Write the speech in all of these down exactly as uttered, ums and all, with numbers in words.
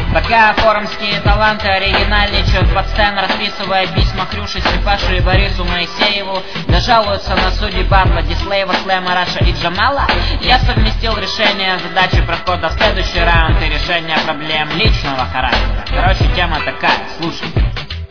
Пока форумские таланты оригинальничают под стен, расписывая письма Хрюше, Скрипашу и Борису Моисееву, да жалуются на судьи батла Дислеева, Слэма, Раша и Джамала, я совместил решение задачи прохода в следующий раунд и решение проблем личного характера. Короче, тема такая, слушайте.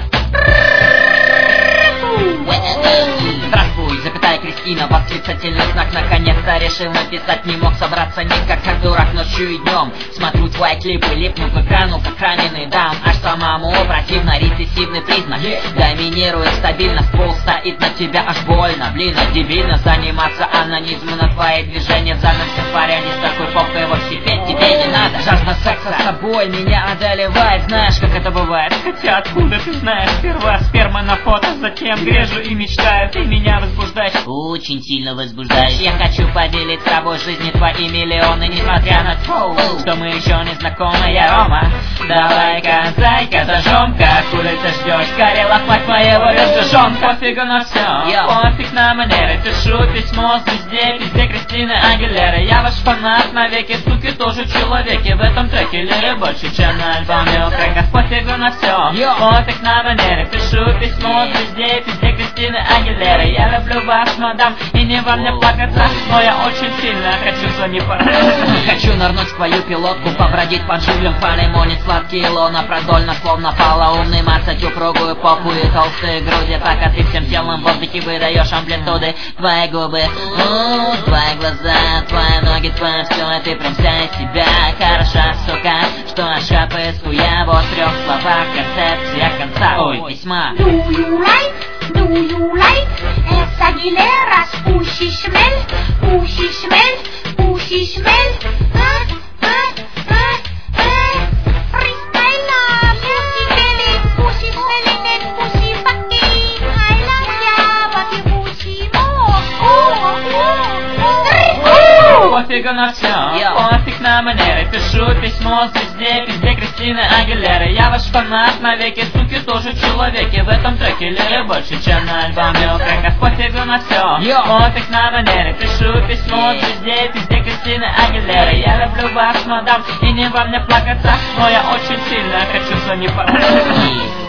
Здравствуй, запятая Кристина, восклицательный знак. Наконец-то решил написать, не мог собраться никак, как дурак ночью и днем. Смотрю твои клипы, липну к экрану, как раненый даун. Аж самому противно, рецессивный признак. Доминирует стабильность, пол стоит на тебя, аж больно. Блин, а дебильно заниматься анонизмом, на твои движения в задном все в порядке. С такой попкой вовсе петь тебе не надо. Жажда секса с тобой меня одолевает. Знаешь, как это бывает? Хотя откуда ты знаешь? Сперва сперма на фото, затем грежу и мечтаю. Ты меня возбуждаешь, очень сильно возбуждаешь. Я хочу поделить с тобой жизни твои миллионы, несмотря на то, что мы еще не знакомы. Я Рома, давай-ка, зайка, зажжем-ка. Хули ты ждешь, скорее лохмать моего раздражен. Пофигу на все, пофиг на манеры. Пишу письмо звезде, везде Кристины Агилеры. Я ваш фанат навеки, суки тоже человеки. В этом треке лиры больше, чем на альбоме у треков. Пофигу на все, пофиг на манеры. Пишу письмо звезде, везде Кристины Агилеры. Я люблю вас, мадам, и не во мне плакаться, но я очень сильно хочу за не пора. Хочу нырнуть в твою пилотку, побродить по джунглям, полимонить сладкие лона, продольно, словно полоумный, мацать упругую попу и толстые груди, пока ты всем телом в воздухе выдаешь амплитуды. Твои губы, у, твои глаза, твои ноги, твое все, ты прям вся из себя хороша, сука, что аж описку я в трех словах, концепция конца, ой, письма. Do you like, do you like es Aguileras, pushy smell, pushy smell, pushy smell, ah, ah, ah, ah, freestyle, pussy smelling, pussy smelling and pussy fucking, I love ya, but you pussy more, oh, oh, oh. Пофигу на все, пофиг на манеры. Пишу письмо звезде, везде Кристины Агилеры. Я ваш фанат навеки, суки тоже человеки. В этом треке лиры больше, чем на альбоме у треков. Пофигу на все, пофиг на манеры. Пишу письмо звезде, везде Кристины Агилеры. Я люблю вас, мадам, и не во мне плакаться, но я очень сильно хочу за не пора.